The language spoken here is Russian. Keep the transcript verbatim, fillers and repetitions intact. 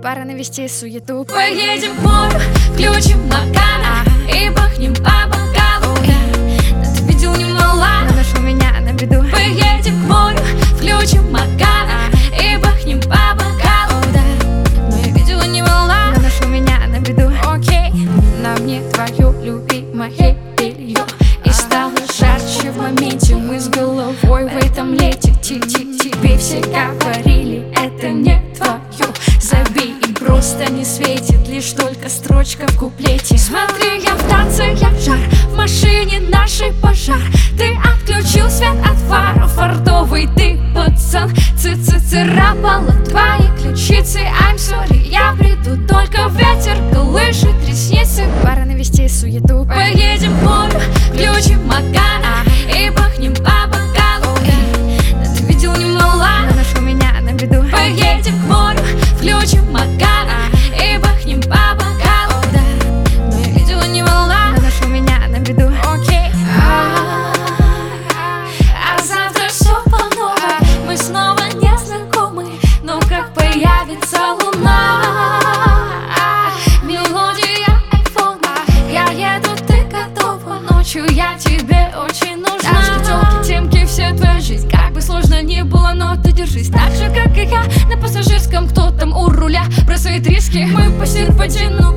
Пора навести суету. Поедем к морю, включим Макана и бахнем по бокалу. Да ты видел немало, но нашел меня на беду. Поедем к морю, включим Макана и бахнем по бокалу. Но я видела немало, но нашел меня на беду. Окей, на мне твое любимое белье, и стало жарче в моменте. Мы с головой в этом лете. Тебе все говорили, это не твое. Забей, им просто не светит лишь только строчка в куплете. Смотри, я в танце, я в жар, в машине нашей пожар. Ты отключил свет от фаров, фартовый ты пацан. Цы-цы-царапала твои ключицы. I'm sorry, я приду, только ветер колышет ресницы. Пора навести суету. Поедем к морю, включим Макана и бахнем по бокалу. Да ты видел немало, но нашел меня на беду. Поедем к морю, включим Макана и бахнем по бокалу. Но я видела немало, но нашел меня на беду. Окей. А, а завтра все по новой. Мы снова не знакомы, но как появится луна, мелодия айфона. Я еду, ты готова. Ночью я тебе очень нужна. Тёлки, темки, вся твоя жизнь. Как бы сложно ни было, но ты держись. Так же, как и я на пассажирском, кто там у руля бросает риски. Мы по серпантину